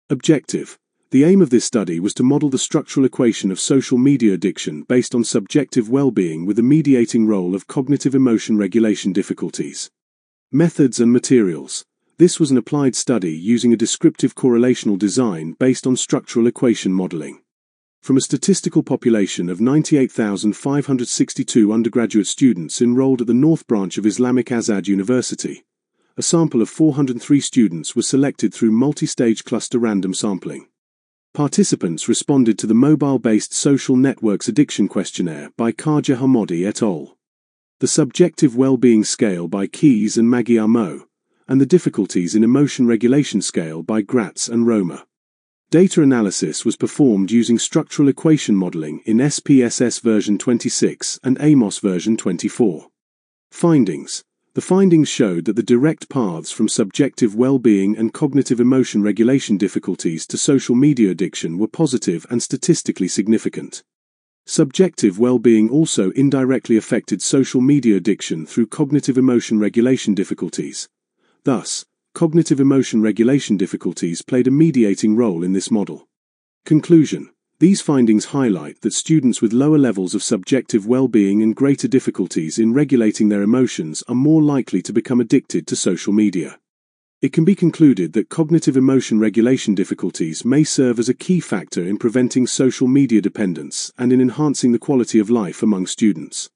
Objective. The aim of this study was to model the structural equation of social media addiction based on subjective well-being with the mediating role of cognitive emotion regulation difficulties. Methods and materials. This was an applied study using a descriptive correlational design based on structural equation modeling. From a statistical population of 98,562 undergraduate students enrolled at the North Branch of Islamic Azad University, a sample of 403 students was selected through multi-stage cluster random sampling. Participants responded to the Mobile-Based Social Networks Addiction Questionnaire by Khaja Hamodi et al., the Subjective Well-Being Scale by Keyes and Magyar-Mo, and the Difficulties in Emotion Regulation Scale by Gratz and Romer. Data analysis was performed using structural equation modeling in SPSS version 26 and AMOS version 24. Findings. The findings showed that the direct paths from subjective well-being and cognitive emotion regulation difficulties to social media addiction were positive and statistically significant. Subjective well-being also indirectly affected social media addiction through cognitive emotion regulation difficulties. Thus, cognitive emotion regulation difficulties played a mediating role in this model. Conclusion. These findings highlight that students with lower levels of subjective well-being and greater difficulties in regulating their emotions are more likely to become addicted to social media. It can be concluded that cognitive emotion regulation difficulties may serve as a key factor in preventing social media dependence and in enhancing the quality of life among students.